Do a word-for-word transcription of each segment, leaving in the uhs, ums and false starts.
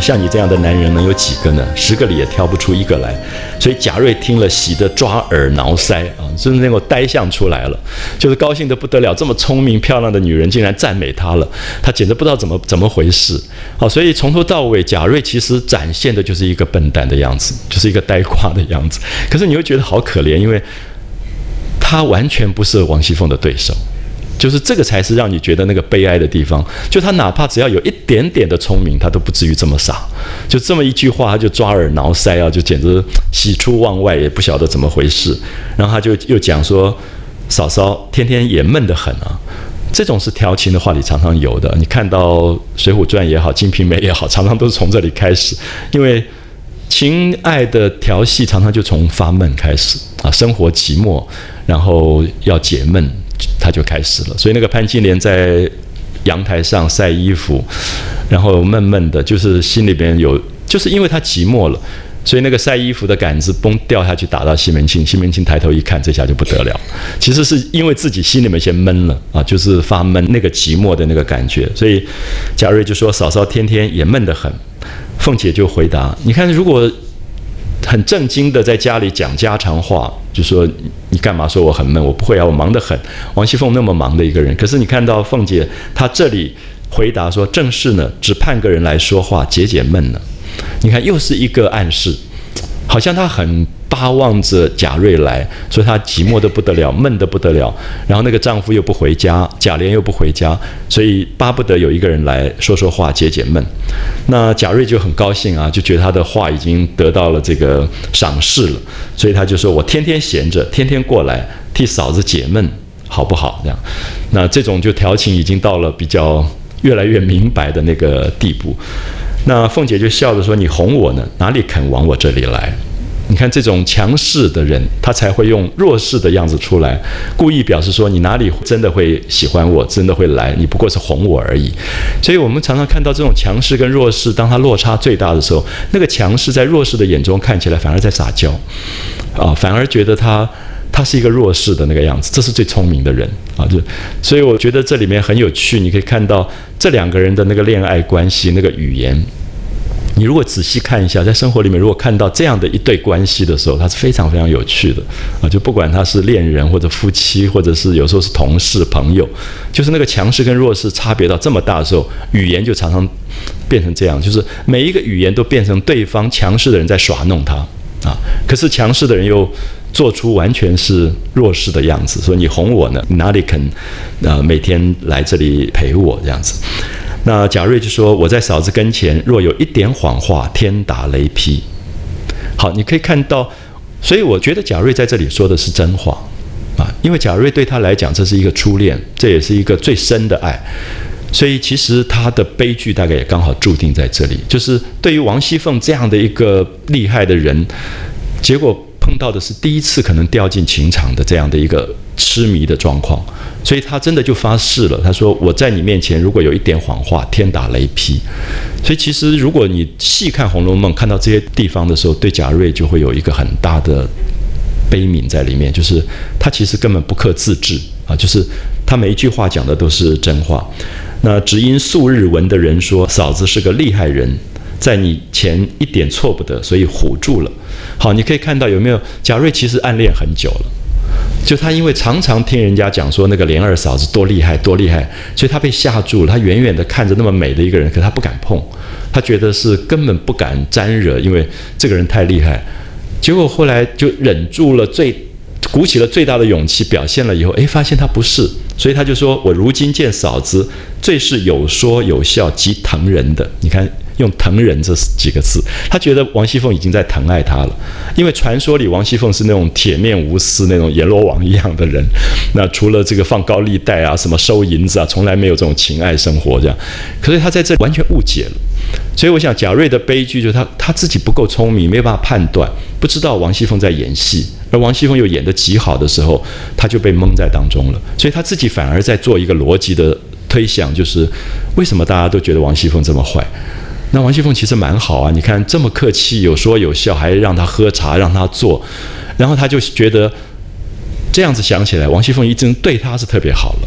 像你这样的男人能有几个呢？十个里也挑不出一个来。所以贾瑞听了，喜得抓耳挠腮啊，就是那种呆相出来了，就是高兴得不得了。这么聪明漂亮的女人竟然赞美他了，他简直不知道怎么怎么回事。好，所以从头到尾，贾瑞其实展现的就是一个笨蛋的样子，就是一个呆瓜的样子。可是你会觉得好可怜，因为他完全不是王熙凤的对手。就是这个才是让你觉得那个悲哀的地方，就他哪怕只要有一点点的聪明，他都不至于这么傻。就这么一句话，他就抓耳挠腮啊，就简直喜出望外，也不晓得怎么回事。然后他就又讲说，嫂嫂天天也闷得很啊。这种是调情的话里常常有的，你看到《水浒传》也好，《金瓶梅》也好，常常都是从这里开始，因为情爱的调戏常常就从发闷开始啊，生活寂寞，然后要解闷。他就开始了，所以那个潘金莲在阳台上晒衣服，然后闷闷的，就是心里边有，就是因为他寂寞了，所以那个晒衣服的杆子嘣掉下去打到西门庆，西门庆抬头一看，这下就不得了，其实是因为自己心里面先闷了啊，就是发闷那个寂寞的那个感觉，所以贾瑞就说嫂嫂天天也闷得很，凤姐就回答，你看如果很正经的在家里讲家常话，就说你干嘛说我很闷？我不会啊，我忙得很。王熙凤那么忙的一个人，可是你看到凤姐她这里回答说，正是呢，只盼个人来说话解解闷呢。你看又是一个暗示，好像她很巴望着贾瑞来，所以她寂寞得不得了，闷得不得了。然后那个丈夫又不回家，贾琏又不回家，所以巴不得有一个人来说说话解解闷。那贾瑞就很高兴啊，就觉得他的话已经得到了这个赏识了，所以他就说我天天闲着，天天过来替嫂子解闷，好不好？这样，那这种就调情已经到了比较越来越明白的那个地步。那凤姐就笑着说：“你哄我呢，哪里肯往我这里来？”你看这种强势的人，他才会用弱势的样子出来，故意表示说你哪里真的会喜欢我，真的会来，你不过是哄我而已。所以我们常常看到这种强势跟弱势，当他落差最大的时候，那个强势在弱势的眼中看起来反而在撒娇啊，反而觉得他他是一个弱势的那个样子，这是最聪明的人啊！就所以我觉得这里面很有趣，你可以看到这两个人的那个恋爱关系，那个语言。你如果仔细看一下，在生活里面，如果看到这样的一对关系的时候，它是非常非常有趣的啊！就不管他是恋人或者夫妻，或者是有时候是同事朋友，就是那个强势跟弱势差别到这么大的时候，语言就常常变成这样，就是每一个语言都变成对方强势的人在耍弄他啊，可是强势的人又做出完全是弱势的样子，说你哄我呢，你哪里肯呃每天来这里陪我这样子。那贾瑞就说，我在嫂子跟前若有一点谎话，天打雷劈。好，你可以看到，所以我觉得贾瑞在这里说的是真话啊，因为贾瑞对他来讲这是一个初恋，这也是一个最深的爱，所以其实他的悲剧大概也刚好注定在这里，就是对于王熙凤这样的一个厉害的人，结果碰到的是第一次可能掉进情场的这样的一个痴迷的状况，所以他真的就发誓了，他说我在你面前如果有一点谎话，天打雷劈。所以其实如果你细看《红楼梦》，看到这些地方的时候，对贾瑞就会有一个很大的悲悯在里面，就是他其实根本不克自制啊，就是他每一句话讲的都是真话。那只因素日闻的人说嫂子是个厉害人，在你前一点错不得，所以唬住了。好，你可以看到有没有贾瑞其实暗恋很久了，就他因为常常听人家讲说那个莲二嫂子多厉害多厉害，所以他被吓住了，他远远的看着那么美的一个人，可他不敢碰，他觉得是根本不敢沾惹，因为这个人太厉害。结果后来就忍住了，最鼓起了最大的勇气表现了以后，哎，发现他不是，所以他就说我如今见嫂子最是有说有笑极疼人的。你看用疼人这几个字，他觉得王熙凤已经在疼爱他了，因为传说里王熙凤是那种铁面无私那种阎罗王一样的人，那除了这个放高利贷啊什么收银子啊，从来没有这种情爱生活这样。可是他在这完全误解了，所以我想贾瑞的悲剧就是他他自己不够聪明，没有办法判断，不知道王熙凤在演戏，而王熙凤又演得极好的时候，他就被蒙在当中了，所以他自己反而在做一个逻辑的推想，就是为什么大家都觉得王熙凤这么坏？那王熙凤其实蛮好啊，你看这么客气，有说有笑，还让他喝茶，让他坐，然后他就觉得这样子想起来，王熙凤一直对他是特别好了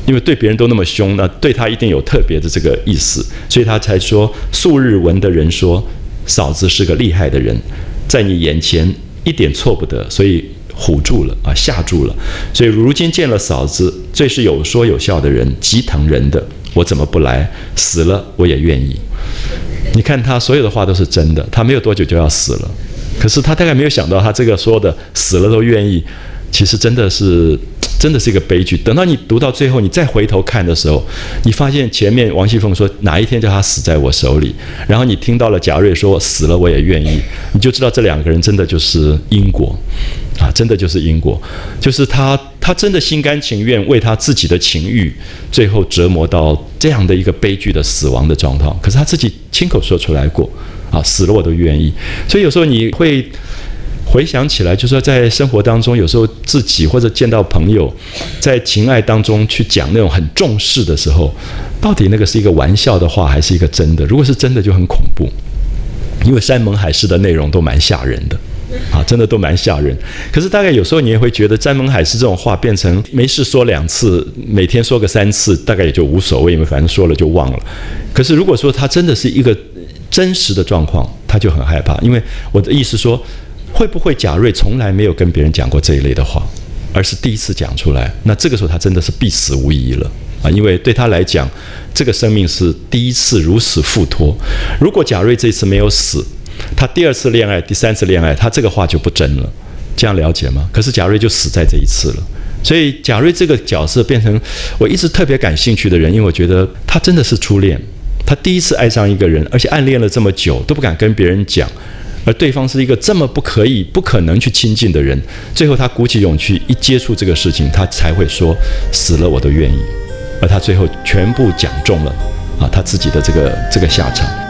因为对别人都那么凶，那对他一定有特别的这个意思，所以他才说素日闻的人说嫂子是个厉害的人，在你眼前一点错不得，所以唬住了啊，吓住了。所以如今见了嫂子，最是有说有笑的人，极疼人的，我怎么不来？死了我也愿意。你看他所有的话都是真的，他没有多久就要死了，可是他大概没有想到，他这个说的死了都愿意，其实真的是真的是一个悲剧。等到你读到最后，你再回头看的时候，你发现前面王熙凤说哪一天叫他死在我手里，然后你听到了贾瑞说死了我也愿意，你就知道这两个人真的就是因果啊，真的就是因果，就是他他真的心甘情愿为他自己的情欲，最后折磨到这样的一个悲剧的死亡的状况。可是他自己亲口说出来过啊，死了我都愿意。所以有时候你会回想起来，就是说在生活当中，有时候自己或者见到朋友，在情爱当中去讲那种很重视的时候，到底那个是一个玩笑的话，还是一个真的？如果是真的，就很恐怖，因为山盟海誓的内容都蛮吓人的。啊，真的都蛮吓人。可是大概有时候你也会觉得山盟海誓这种话变成没事说两次，每天说个三次，大概也就无所谓，因为反正说了就忘了。可是如果说他真的是一个真实的状况，他就很害怕。因为我的意思说，会不会贾瑞从来没有跟别人讲过这一类的话，而是第一次讲出来？那这个时候他真的是必死无疑了啊！因为对他来讲，这个生命是第一次如此付托。如果贾瑞这次没有死，他第二次恋爱、第三次恋爱，他这个话就不真了，这样了解吗？可是贾瑞就死在这一次了，所以贾瑞这个角色变成我一直特别感兴趣的人，因为我觉得他真的是初恋，他第一次爱上一个人，而且暗恋了这么久都不敢跟别人讲，而对方是一个这么不可以、不可能去亲近的人，最后他鼓起勇气一接触这个事情，他才会说死了我都愿意，而他最后全部讲中了啊，他自己的这个这个下场。